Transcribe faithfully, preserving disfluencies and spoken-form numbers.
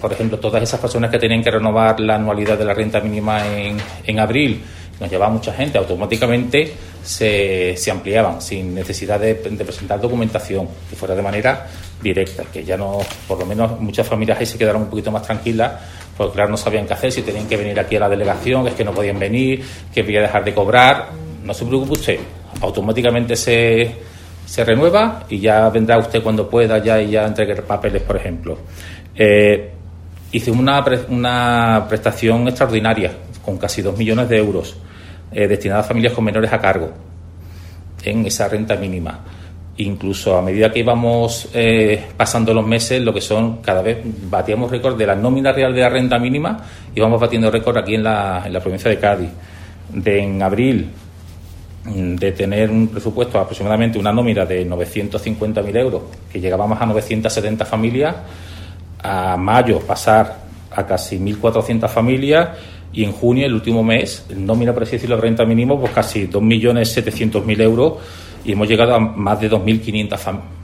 por ejemplo, todas esas personas que tenían que renovar la anualidad de la renta mínima en, en abril, nos llevaba mucha gente, automáticamente se, se ampliaban sin necesidad de, de presentar documentación, que fuera de manera directa, que ya no, por lo menos muchas familias ahí se quedaron un poquito más tranquilas, porque claro, no sabían qué hacer, si tenían que venir aquí a la delegación, es que no podían venir, que voy a dejar de cobrar. No se preocupe usted, automáticamente se, se renueva y ya vendrá usted cuando pueda ya y ya entregue papeles, por ejemplo. Eh, hicimos una, pre, una prestación extraordinaria con casi dos millones de euros eh, destinada a familias con menores a cargo en esa renta mínima. Incluso a medida que íbamos eh, pasando los meses, lo que son, cada vez batíamos récord de la nómina real de la renta mínima, íbamos batiendo récord aquí en la, en la provincia de Cádiz. De en abril, de tener un presupuesto aproximadamente una nómina de novecientos cincuenta mil euros, que llegábamos a novecientas setenta familias, a mayo pasar a casi mil cuatrocientas familias, y en junio, el último mes, nómina, por así decirlo, de renta mínima, pues casi dos millones setecientos mil euros, y hemos llegado a más de dos mil quinientas familias.